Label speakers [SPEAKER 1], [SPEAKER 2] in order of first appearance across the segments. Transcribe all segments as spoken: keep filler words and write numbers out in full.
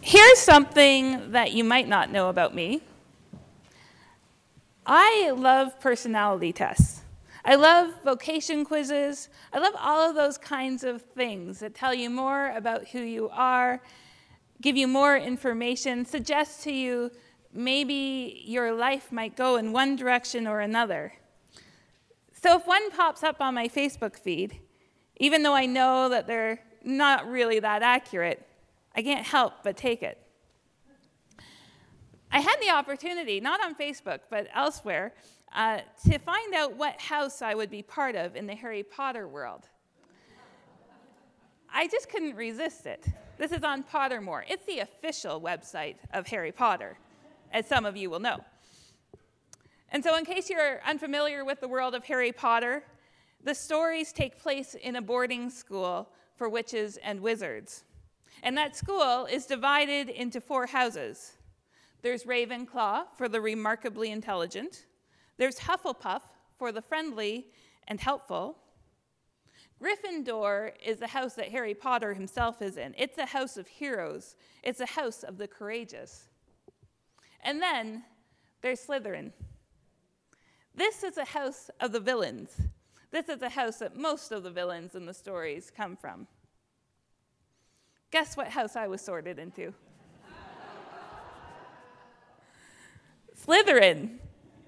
[SPEAKER 1] Here's something that you might not know about me. I love personality tests. I love vocation quizzes. I love all of those kinds of things that tell you more about who you are, give you more information, suggest to you maybe your life might go in one direction or another. So if one pops up on my Facebook feed, even though I know that they're not really that accurate, I can't help but take it. I had the opportunity, not on Facebook, but elsewhere, uh, to find out what house I would be part of in the Harry Potter world. I just couldn't resist it. This is on Pottermore. It's the official website of Harry Potter, as some of you will know. And so in case you're unfamiliar with the world of Harry Potter, the stories take place in a boarding school for witches and wizards. And that school is divided into four houses. There's Ravenclaw for the remarkably intelligent. There's Hufflepuff for the friendly and helpful. Gryffindor is the house that Harry Potter himself is in. It's a house of heroes. It's a house of the courageous. And then there's Slytherin. This is a house of the villains. This is a house that most of the villains in the stories come from. Guess what house I was sorted into? Slytherin.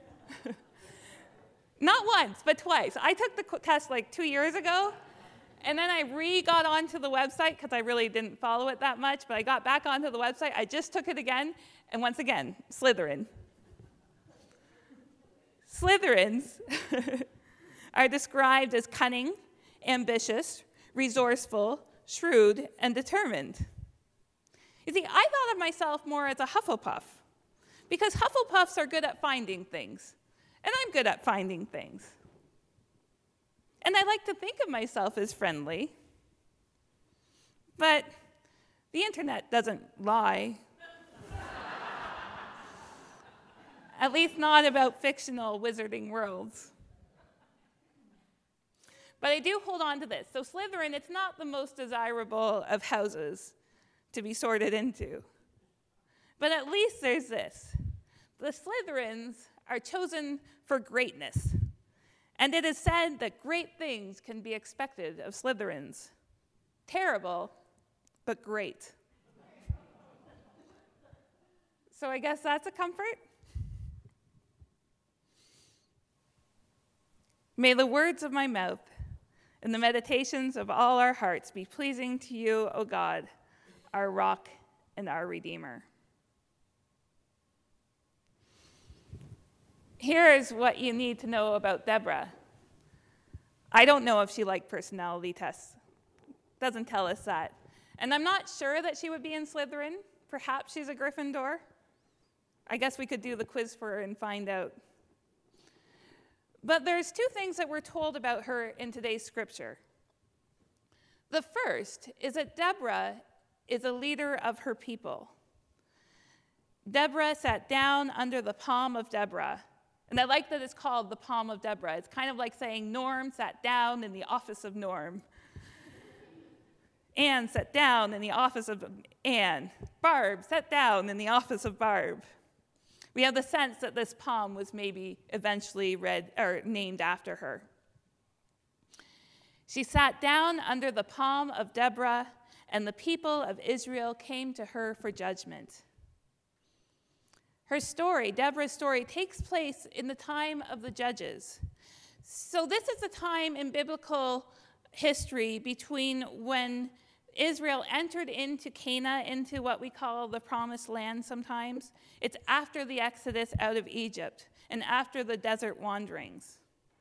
[SPEAKER 1] Not once, but twice. I took the test like two years ago, and then I re-got onto the website because I really didn't follow it that much, but I got back onto the website. I just took it again, and once again, Slytherin. Slytherins are described as cunning, ambitious, resourceful, shrewd, and determined. You see, I thought of myself more as a Hufflepuff, because Hufflepuffs are good at finding things, and I'm good at finding things. And I like to think of myself as friendly, but the internet doesn't lie. At least not about fictional wizarding worlds. But I do hold on to this. So Slytherin, it's not the most desirable of houses to be sorted into. But at least there's this. The Slytherins are chosen for greatness. And it is said that great things can be expected of Slytherins. Terrible, but great. So I guess that's a comfort. May the words of my mouth and the meditations of all our hearts be pleasing to you, O God, our rock and our Redeemer. Here is what you need to know about Deborah. I don't know if she liked personality tests. Doesn't tell us that. And I'm not sure that she would be in Slytherin. Perhaps she's a Gryffindor. I guess we could do the quiz for her and find out. But there's two things that we're told about her in today's scripture. The first is that Deborah is a leader of her people. Deborah sat down under the palm of Deborah. And I like that it's called the palm of Deborah. It's kind of like saying Norm sat down in the office of Norm. Anne sat down in the office of Anne. Barb sat down in the office of Barb. We have the sense that this palm was maybe eventually read or named after her. She sat down under the palm of Deborah, and the people of Israel came to her for judgment. Her story, Deborah's story, takes place in the time of the judges. So this is a time in biblical history between when Israel entered into Canaan, into what we call the promised land sometimes. It's after the exodus out of Egypt and after the desert wanderings.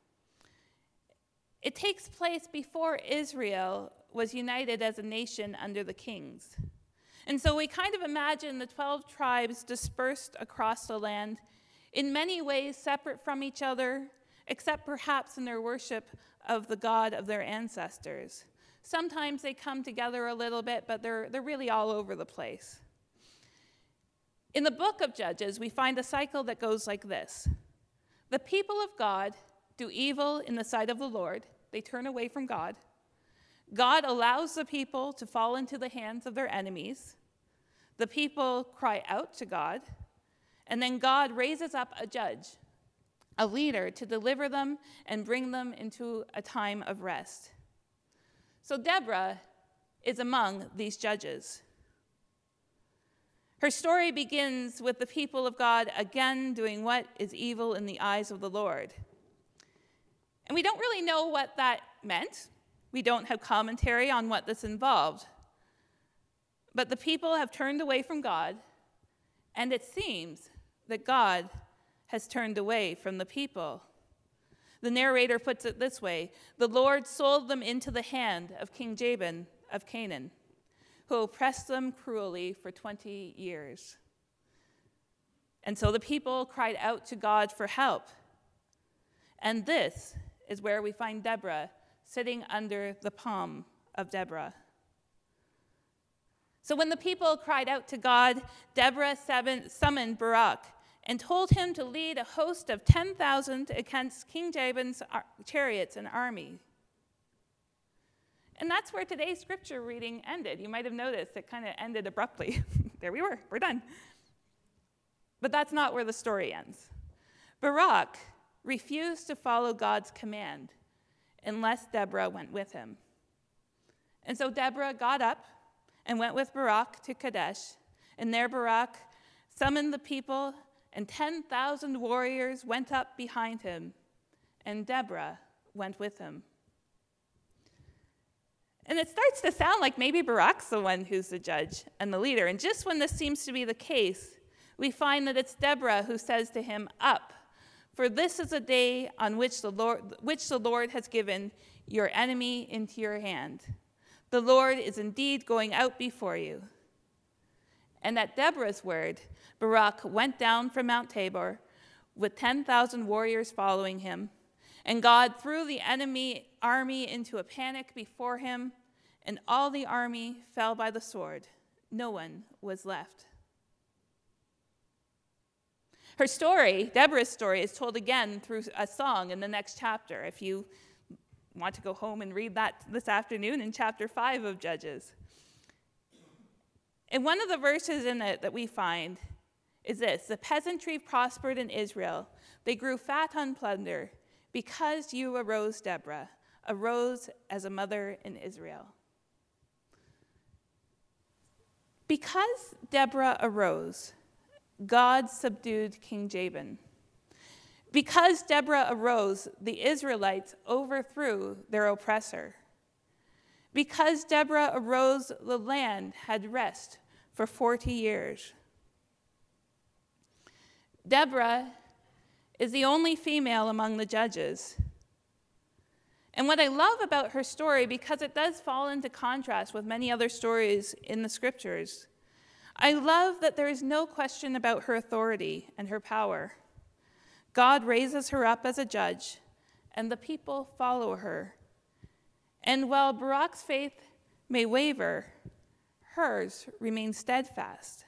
[SPEAKER 1] It takes place before Israel was united as a nation under the kings. And so we kind of imagine the twelve tribes dispersed across the land, in many ways separate from each other, except perhaps in their worship of the God of their ancestors. Sometimes they come together a little bit, but they're, they're really all over the place. In the book of Judges, we find a cycle that goes like this. The people of God do evil in the sight of the Lord. They turn away from God. God allows the people to fall into the hands of their enemies. The people cry out to God, and then God raises up a judge, a leader, to deliver them and bring them into a time of rest. So Deborah is among these judges. Her story begins with the people of God again doing what is evil in the eyes of the Lord. And we don't really know what that meant. We don't have commentary on what this involved. But the people have turned away from God, and it seems that God has turned away from the people. The narrator puts it this way: the Lord sold them into the hand of King Jabin of Canaan, who oppressed them cruelly for twenty years. And so the people cried out to God for help. And this is where we find Deborah sitting under the palm of Deborah. So when the people cried out to God, Deborah summoned Barak and told him to lead a host of ten thousand against King Jabin's chariots and army. And that's where today's scripture reading ended. You might have noticed it kind of ended abruptly. There we were, we're done. But that's not where the story ends. Barak refused to follow God's command unless Deborah went with him. And so Deborah got up and went with Barak to Kadesh, and there Barak summoned the people, and ten thousand warriors went up behind him, and Deborah went with him. And it starts to sound like maybe Barak's the one who's the judge and the leader. And just when this seems to be the case, we find that it's Deborah who says to him, "Up, for this is a day on which the Lord, which the Lord has given your enemy into your hand. The Lord is indeed going out before you." And at Deborah's word, Barak went down from Mount Tabor with ten thousand warriors following him. And God threw the enemy army into a panic before him, and all the army fell by the sword. No one was left. Her story, Deborah's story, is told again through a song in the next chapter. If you want to go home and read that this afternoon in chapter five of Judges. And one of the verses in it that we find is this: the peasantry prospered in Israel. They grew fat on plunder because you arose, Deborah, arose as a mother in Israel. Because Deborah arose, God subdued King Jabin. Because Deborah arose, the Israelites overthrew their oppressor. Because Deborah arose, the land had rest for forty years. Deborah is the only female among the judges. And what I love about her story, because it does fall into contrast with many other stories in the scriptures, I love that there is no question about her authority and her power. God raises her up as a judge, and the people follow her. And while Barak's faith may waver, hers remains steadfast.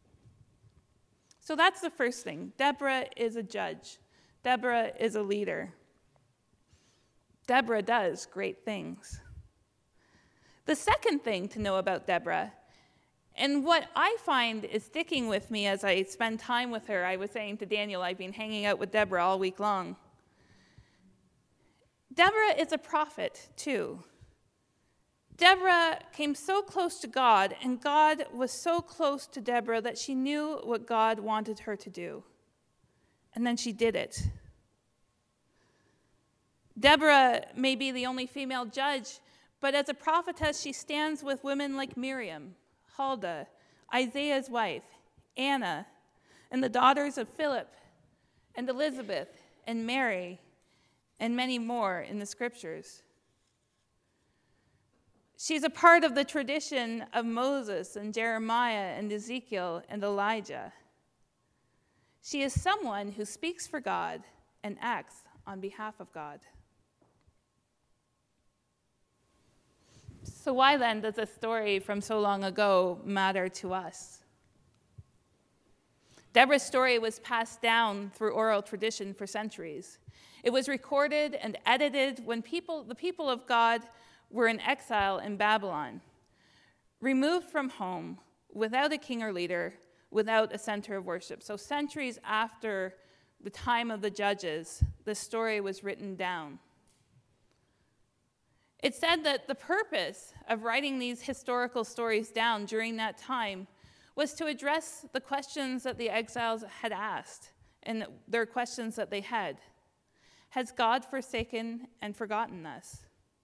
[SPEAKER 1] So that's the first thing. Deborah is a judge. Deborah is a leader. Deborah does great things. The second thing to know about Deborah, and what I find is sticking with me as I spend time with her, I was saying to Daniel, I've been hanging out with Deborah all week long. Deborah is a prophet, too. Deborah came so close to God, and God was so close to Deborah that she knew what God wanted her to do. And then she did it. Deborah may be the only female judge, but as a prophetess, she stands with women like Miriam, Huldah, Isaiah's wife, Anna, and the daughters of Philip, and Elizabeth, and Mary, and many more in the scriptures. She's a part of the tradition of Moses and Jeremiah and Ezekiel and Elijah. She is someone who speaks for God and acts on behalf of God. So why then does a story from so long ago matter to us? Deborah's story was passed down through oral tradition for centuries. It was recorded and edited when people, the people of God were in exile in Babylon, removed from home, without a king or leader, without a center of worship. So centuries after the time of the judges, the story was written down. It said that the purpose of writing these historical stories down during that time was to address the questions that the exiles had asked and their questions that they had. Has God forsaken and forgotten us?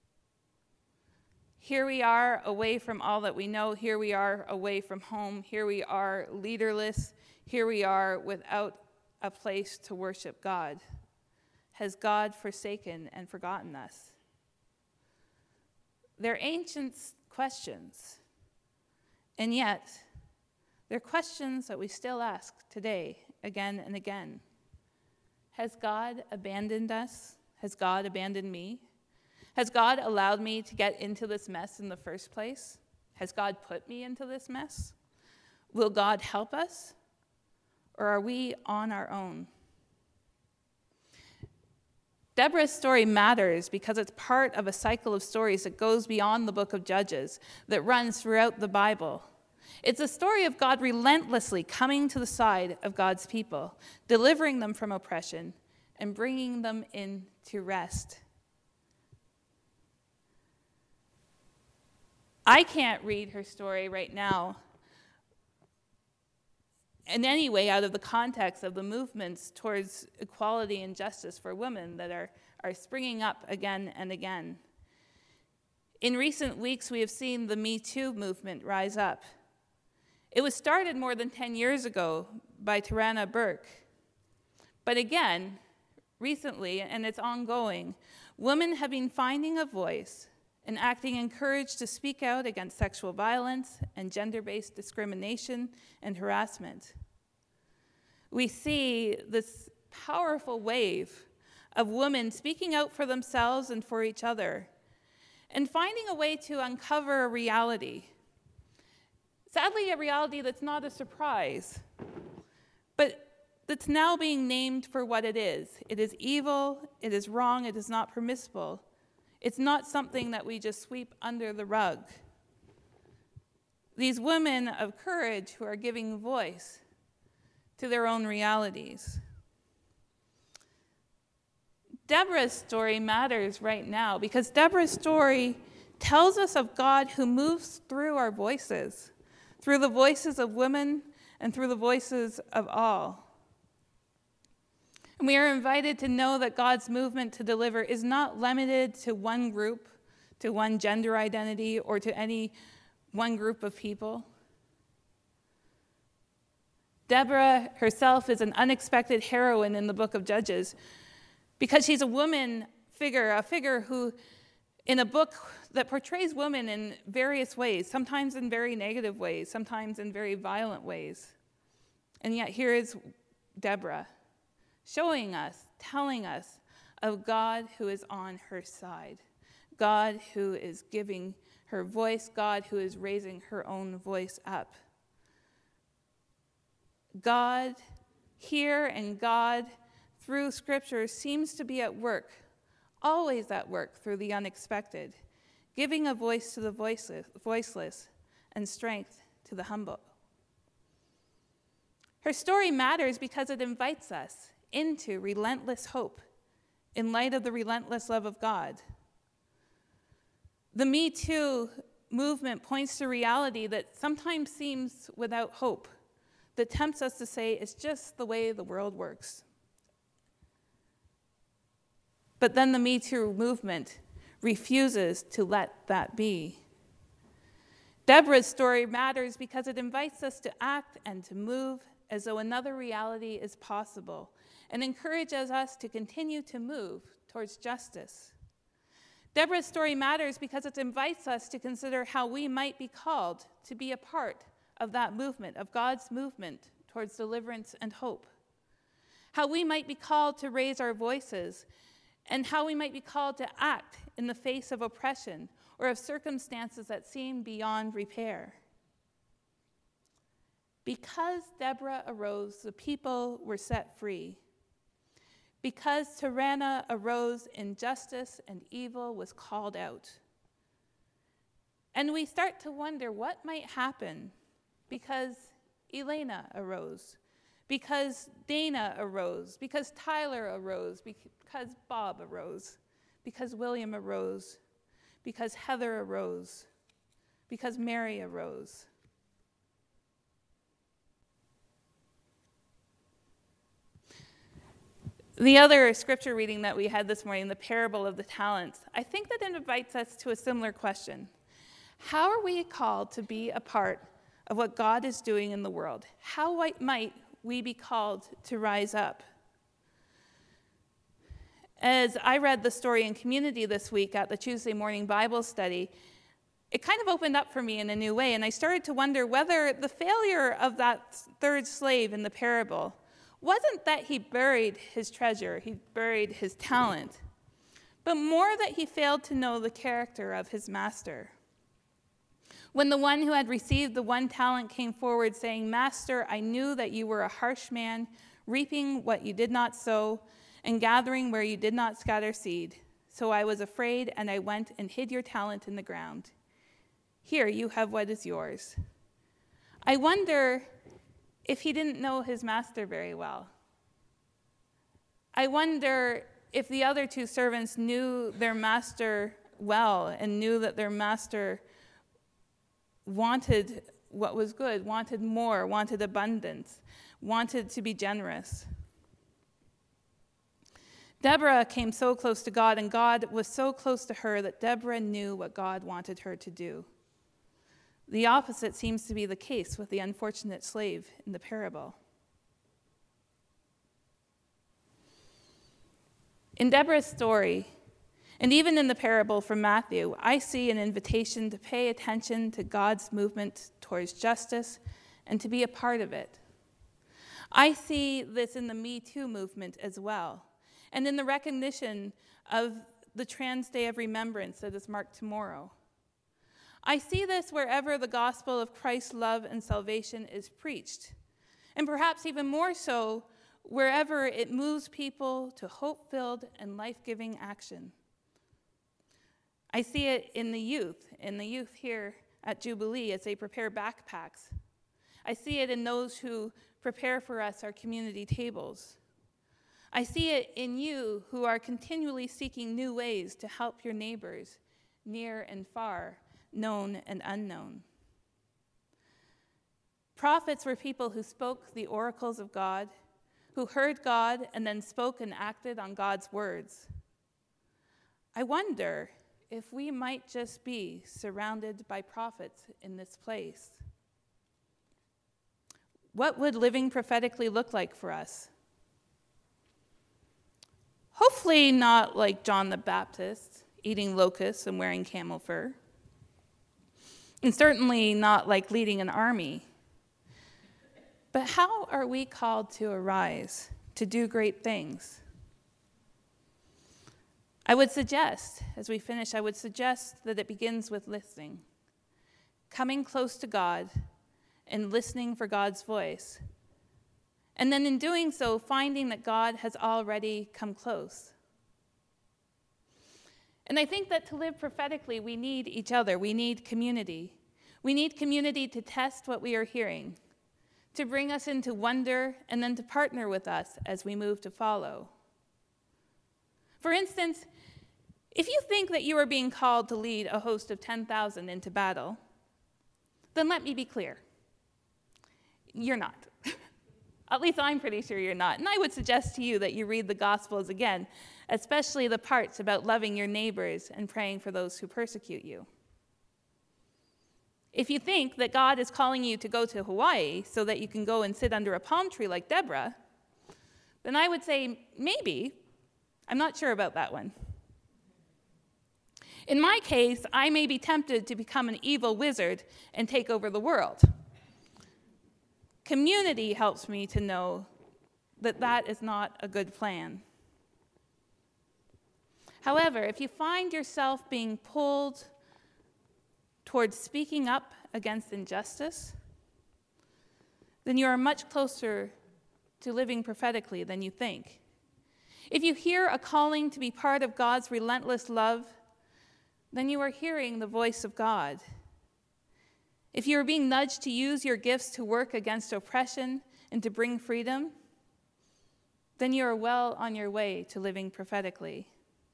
[SPEAKER 1] Here we are away from all that we know. Here we are away from home. Here we are leaderless. Here we are without a place to worship God. Has God forsaken and forgotten us? They're ancient questions, and yet they're questions that we still ask today, again and again. Has God abandoned us? Has God abandoned me? Has God allowed me to get into this mess in the first place? Has God put me into this mess? Will God help us? Or are we on our own? Deborah's story matters because it's part of a cycle of stories that goes beyond the book of Judges, that runs throughout the Bible. It's a story of God relentlessly coming to the side of God's people, delivering them from oppression, and bringing them into rest. I can't read her story right now in any way out of the context of the movements towards equality and justice for women that are, are springing up again and again. In recent weeks, we have seen the Me Too movement rise up. It was started more than ten years ago by Tarana Burke. But again, recently, and it's ongoing, women have been finding a voice and acting in courage to speak out against sexual violence and gender-based discrimination and harassment. We see this powerful wave of women speaking out for themselves and for each other and finding a way to uncover a reality. Sadly, a reality that's not a surprise, but that's now being named for what it is. It is evil, it is wrong, it is not permissible. It's not something that we just sweep under the rug. These women of courage who are giving voice to their own realities. Deborah's story matters right now because Deborah's story tells us of God who moves through our voices, through the voices of women and through the voices of all. And we are invited to know that God's movement to deliver is not limited to one group, to one gender identity, or to any one group of people. Deborah herself is an unexpected heroine in the book of Judges because she's a woman figure, a figure who, in a book that portrays women in various ways, sometimes in very negative ways, sometimes in very violent ways. And yet here is Deborah, showing us, telling us of God who is on her side, God who is giving her voice, God who is raising her own voice up. God here and God through Scripture seems to be at work, always at work through the unexpected, giving a voice to the voiceless, voiceless and strength to the humble. Her story matters because it invites us into relentless hope in light of the relentless love of God. The Me Too movement points to reality that sometimes seems without hope, that tempts us to say it's just the way the world works. But then the Me Too movement refuses to let that be. Deborah's story matters because it invites us to act and to move as though another reality is possible, and encourages us to continue to move towards justice. Deborah's story matters because it invites us to consider how we might be called to be a part of that movement, of God's movement towards deliverance and hope. How we might be called to raise our voices, and how we might be called to act in the face of oppression or of circumstances that seem beyond repair. Because Deborah arose, the people were set free. Because Tarana arose, injustice and evil was called out. And we start to wonder what might happen because Elena arose, because Dana arose, because Tyler arose, because Bob arose, because William arose, because Heather arose, because Mary arose. The other scripture reading that we had this morning, the parable of the talents, I think that it invites us to a similar question. How are we called to be a part of what God is doing in the world? How might we be called to rise up? As I read the story in community this week at the Tuesday morning Bible study, it kind of opened up for me in a new way, and I started to wonder whether the failure of that third slave in the parable wasn't that he buried his treasure, he buried his talent, but more that he failed to know the character of his master. When the one who had received the one talent came forward saying, "Master, I knew that you were a harsh man, reaping what you did not sow, and gathering where you did not scatter seed. So I was afraid, and I went and hid your talent in the ground. Here you have what is yours." I wonder if he didn't know his master very well. I wonder if the other two servants knew their master well and knew that their master wanted what was good, wanted more, wanted abundance, wanted to be generous. Deborah came so close to God, and God was so close to her that Deborah knew what God wanted her to do. The opposite seems to be the case with the unfortunate slave in the parable. In Deborah's story, and even in the parable from Matthew, I see an invitation to pay attention to God's movement towards justice and to be a part of it. I see this in the Me Too movement as well, and in the recognition of the Trans Day of Remembrance that is marked tomorrow. I see this wherever the gospel of Christ's love and salvation is preached, and perhaps even more so wherever it moves people to hope-filled and life-giving action. I see it in the youth, in the youth here at Jubilee as they prepare backpacks. I see it in those who prepare for us our community tables. I see it in you who are continually seeking new ways to help your neighbors, near and far, known and unknown. Prophets were people who spoke the oracles of God, who heard God and then spoke and acted on God's words. I wonder if we might just be surrounded by prophets in this place. What would living prophetically look like for us? Hopefully not like John the Baptist, eating locusts and wearing camel fur. And certainly not like leading an army. But how are we called to arise, to do great things? I would suggest, as we finish, I would suggest that it begins with listening. Coming close to God and listening for God's voice. And then in doing so, finding that God has already come close. And I think that to live prophetically, we need each other. We need community. We need community to test what we are hearing, to bring us into wonder, and then to partner with us as we move to follow. For instance, if you think that you are being called to lead a host of ten thousand into battle, then let me be clear. You're not. At least I'm pretty sure you're not. And I would suggest to you that you read the Gospels again, especially the parts about loving your neighbors and praying for those who persecute you. If you think that God is calling you to go to Hawaii so that you can go and sit under a palm tree like Deborah, then I would say maybe. I'm not sure about that one. In my case, I may be tempted to become an evil wizard and take over the world. Community helps me to know that that is not a good plan. However, if you find yourself being pulled towards speaking up against injustice, then you are much closer to living prophetically than you think. If you hear a calling to be part of God's relentless love, then you are hearing the voice of God. if you are being nudged to use your gifts to work against oppression and to bring freedom, then you are well on your way to living prophetically.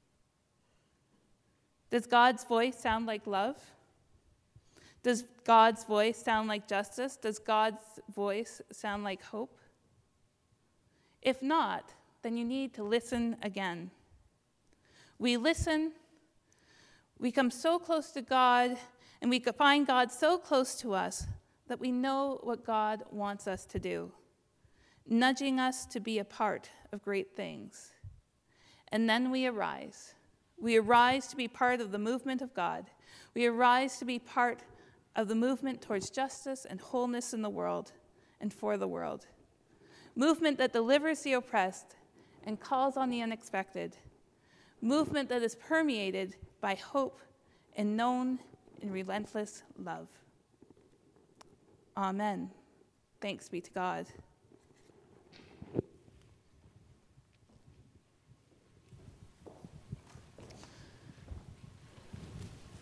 [SPEAKER 1] Does God's voice sound like love? Does God's voice sound like justice? Does God's voice sound like hope? If not, then you need to listen again. We listen, we come so close to God, and we find God so close to us that we know what God wants us to do, nudging us to be a part of great things. And then we arise. We arise to be part of the movement of God. We arise to be part of the movement towards justice and wholeness in the world and for the world. Movement that delivers the oppressed and calls on the unexpected. Movement that is permeated by hope and known in relentless love. Amen. Thanks be to God.